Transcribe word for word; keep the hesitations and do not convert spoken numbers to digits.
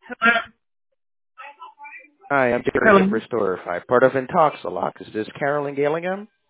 Hi, I'm Jerry Hello. of Restore Five, part of Intoxalock. Is this Carolyn Gillingham?